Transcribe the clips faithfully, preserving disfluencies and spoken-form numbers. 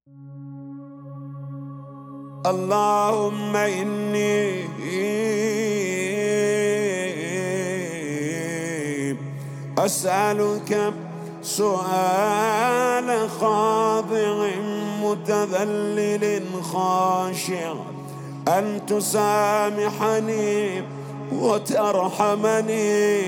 اللهم إني أسألك سؤال خاضع متذلل خاشع أن تسامحني وترحمني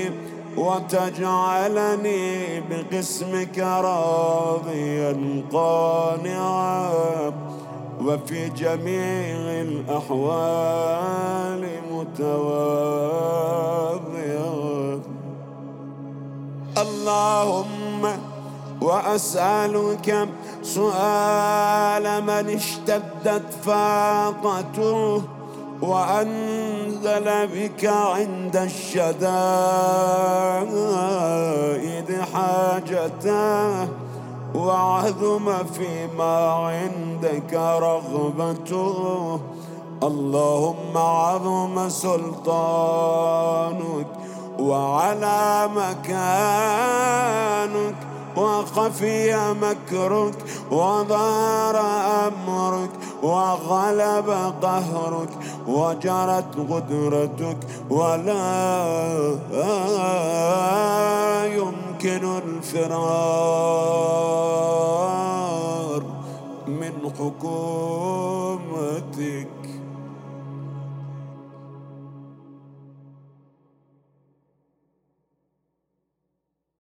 وتجعلني بقسمك راضيا قانعا وفي جميع الأحوال متواضعا. اللهم وأسألك سؤال من اشتدت فاقته وأنزل بك عند الشدائد حاجته وعظم فيما عندك رغبته. اللهم عظم سلطانك وعلى مكانك وخفي مكرك وظهر أمرك وغلب قهرك وجرت قدرتك ولا يمكن الفرار من حكومتك.